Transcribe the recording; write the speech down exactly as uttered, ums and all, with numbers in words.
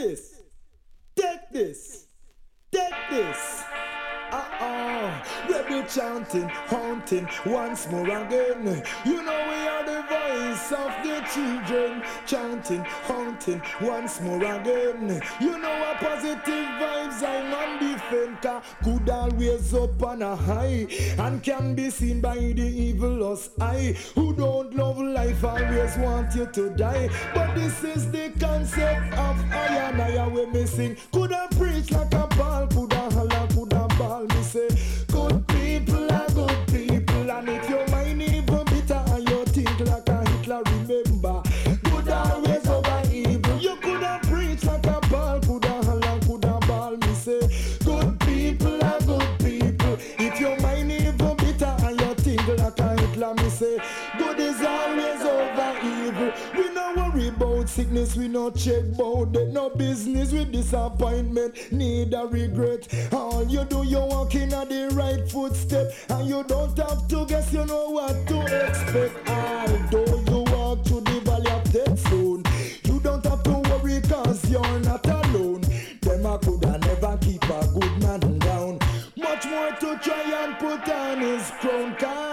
this. Take this. Take this. Uh-uh. Rebel chanting, haunting once more again. You know we are the voice of the children. Chanting, haunting once more again. You know our positive vibes I'm on the fenka. Could always up on a high and can be seen by the evilous eye. Who don't love life always want you to die. But this is the concept of I and I we're missing. Coulda preach like a ball, coulda holla, coulda ball. Me say, good people are good people. And if your mind even bitter and you think like a Hitler, remember, good always over evil. You coulda preach like a ball, coulda holla, coulda ball. Me say, good people are good people. If your mind even bitter and you think like a Hitler, me say, good is always over evil. We no worry about sickness, we no check about it. No business with disappointment, neither regret. All you do, you walk in at the right footstep, and you don't have to guess, you know what to expect. Although you walk through the valley of death zone, you don't have to worry cause you're not alone. Them a coulda never keep a good man down. Much more to try and put on his crown.